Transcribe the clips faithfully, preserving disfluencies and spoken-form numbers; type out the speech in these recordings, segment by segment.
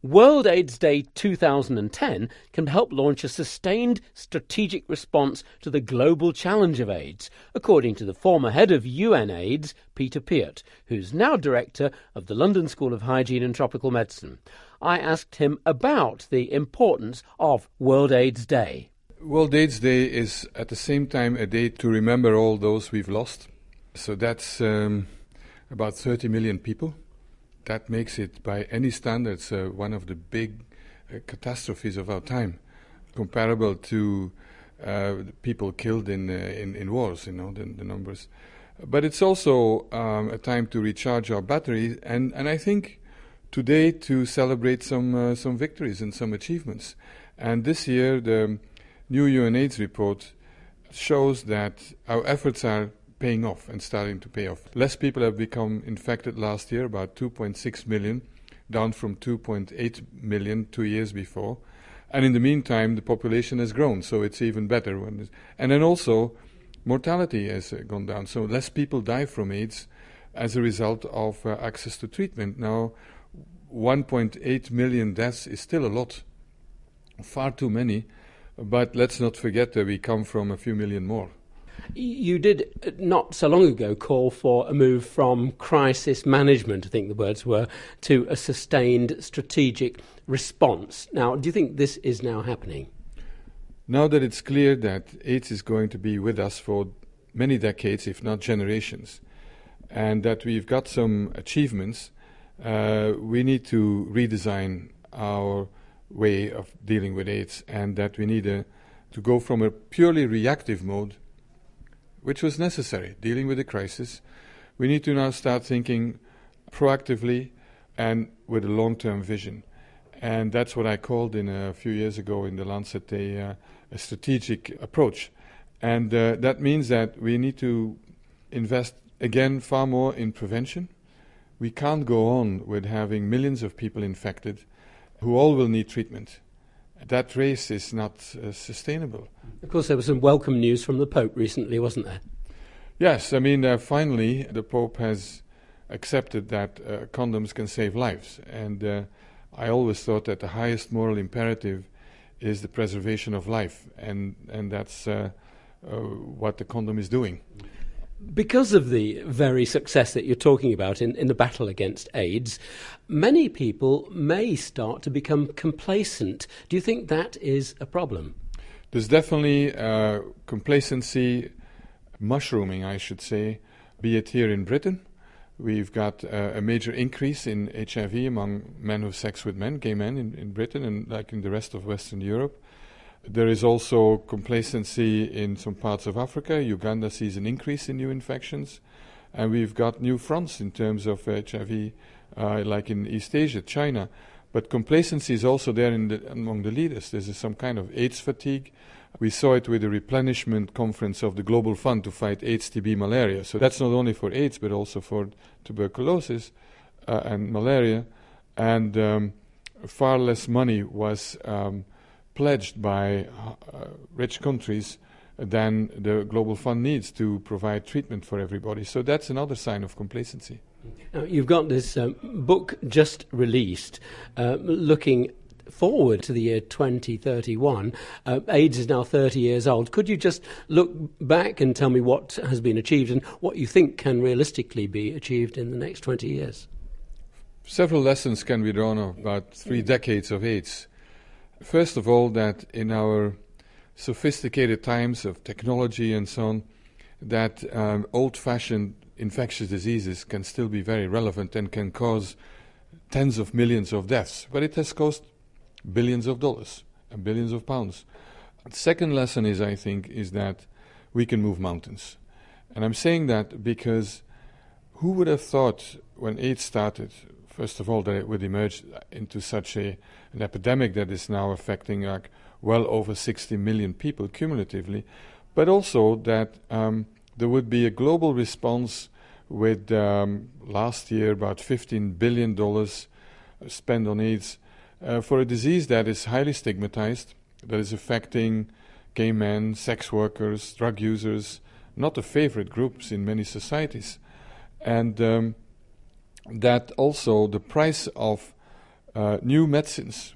World AIDS Day two thousand ten can help launch a sustained strategic response to the global challenge of AIDS, according to the former head of U N AIDS, Peter Piot, who's now director of the London School of Hygiene and Tropical Medicine. I asked him about the importance of World AIDS Day. World AIDS Day is at the same time a day to remember all those we've lost. So that's um, about thirty million people. That makes it, by any standards, uh, one of the big uh, catastrophes of our time, comparable to uh, people killed in, uh, in in wars. You know the, the numbers. But it's also um, a time to recharge our batteries, and, and I think today to celebrate some uh, some victories and some achievements. And this year, the new UNAIDS report shows that our efforts are paying off and starting to pay off. Less people have become infected last year, about two point six million, down from two point eight million two years before. And in the meantime, the population has grown, so it's even better. When and then also, mortality has uh, gone down, so less people die from AIDS as a result of uh, access to treatment. Now, one point eight million deaths is still a lot, far too many, but let's not forget that we come from a few million more. You did not so long ago call for a move from crisis management, I think the words were, to a sustained strategic response. Now, do you think this is now happening? Now that it's clear that AIDS is going to be with us for many decades, if not generations, and that we've got some achievements, uh, we need to redesign our way of dealing with AIDS, and that we need a, to go from a purely reactive mode, which was necessary, dealing with the crisis. We need to now start thinking proactively and with a long-term vision. And that's what I called in a few years ago in the Lancet a, uh, a strategic approach. And uh, that means that we need to invest, again, far more in prevention. We can't go on with having millions of people infected who all will need treatment. That race is not uh, sustainable. Of course, there was some welcome news from the Pope recently, wasn't there? Yes, I mean, uh, finally, the Pope has accepted that uh, condoms can save lives. And uh, I always thought that the highest moral imperative is the preservation of life. And, and that's uh, uh, what the condom is doing. Because of the very success that you're talking about in, in the battle against AIDS, many people may start to become complacent. Do you think that is a problem? There's definitely uh, complacency, mushrooming, I should say, be it here in Britain. We've got uh, a major increase in H I V among men who have sex with men, gay men in, in Britain, and like in the rest of Western Europe. There is also complacency in some parts of Africa. Uganda sees an increase in new infections. And we've got new fronts in terms of H I V, uh, like in East Asia, China. But complacency is also there in the, among the leaders. There's some kind of AIDS fatigue. We saw it with the replenishment conference of the Global Fund to fight AIDS, T B, malaria. So that's not only for AIDS, but also for tuberculosis uh, and malaria. And um, far less money was Um, pledged by uh, rich countries than the Global Fund needs to provide treatment for everybody. So that's another sign of complacency. Now, you've got this um, book just released uh, looking forward to the year twenty thirty-one. Uh, AIDS is now thirty years old. Could you just look back and tell me what has been achieved and what you think can realistically be achieved in the next twenty years? Several lessons can be drawn of about three decades of AIDS. First of all, that in our sophisticated times of technology and so on, that um, old-fashioned infectious diseases can still be very relevant and can cause tens of millions of deaths. But it has cost billions of dollars and billions of pounds. The second lesson is, I think, is that we can move mountains. And I'm saying that because who would have thought when AIDS started, first of all, that it would emerge into such a an epidemic that is now affecting like well over sixty million people cumulatively, but also that um, there would be a global response with um, last year about fifteen billion dollars spent on AIDS uh, for a disease that is highly stigmatized, that is affecting gay men, sex workers, drug users, not the favorite groups in many societies. And um, that also the price of uh, new medicines,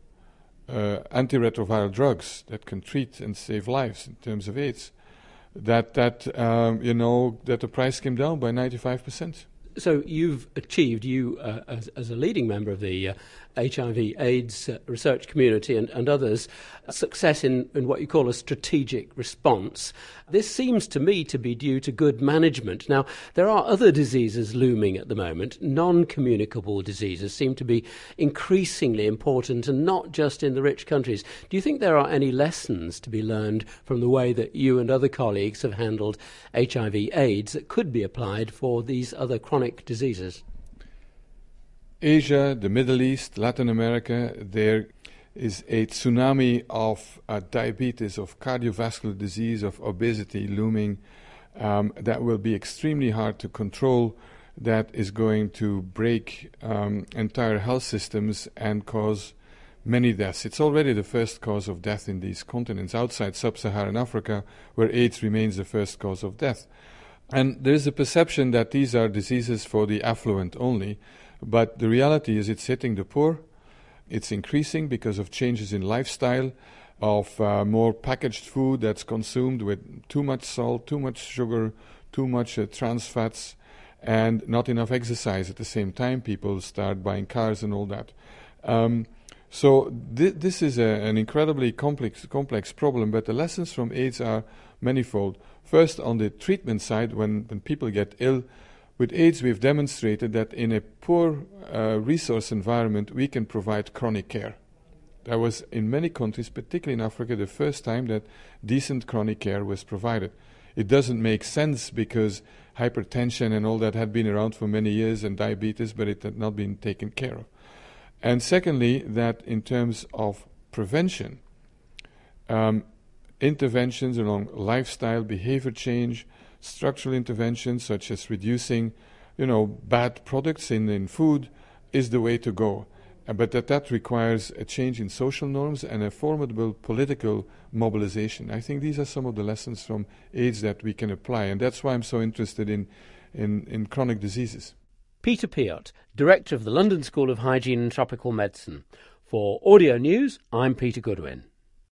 uh, antiretroviral drugs that can treat and save lives in terms of AIDS, that, that um, you know, that the price came down by ninety-five percent. So you've achieved, you uh, as, as a leading member of the uh, H I V AIDS uh, research community and, and others, success in, in what you call a strategic response. This seems to me to be due to good management. Now, there are other diseases looming at the moment. Non-communicable diseases seem to be increasingly important, and not just in the rich countries. Do you think there are any lessons to be learned from the way that you and other colleagues have handled H I V AIDS that could be applied for these other chronic diseases? Asia, the Middle East, Latin America, there is a tsunami of uh, diabetes, of cardiovascular disease, of obesity looming um, that will be extremely hard to control, that is going to break um, entire health systems and cause many deaths. It's already the first cause of death in these continents, outside sub-Saharan Africa, where AIDS remains the first cause of death. And there is a perception that these are diseases for the affluent only, but the reality is it's hitting the poor. It's increasing because of changes in lifestyle, of uh, more packaged food that's consumed with too much salt, too much sugar, too much uh, trans fats, and not enough exercise at the same time. People start buying cars and all that. Um, so th- this is a, an incredibly complex, complex problem, but the lessons from AIDS are manifold. First, on the treatment side, when, when people get ill, with AIDS, we've demonstrated that in a poor uh, resource environment, we can provide chronic care. That was, in many countries, particularly in Africa, the first time that decent chronic care was provided. It doesn't make sense because hypertension and all that had been around for many years, and diabetes, but it had not been taken care of. And secondly, that in terms of prevention, um, interventions along lifestyle, behavior change, structural interventions such as reducing, you know, bad products in, in food is the way to go. Uh, but that that requires a change in social norms and a formidable political mobilization. I think these are some of the lessons from AIDS that we can apply, and that's why I'm so interested in, in, in chronic diseases. Peter Piot, Director of the London School of Hygiene and Tropical Medicine. For Audio News, I'm Peter Goodwin.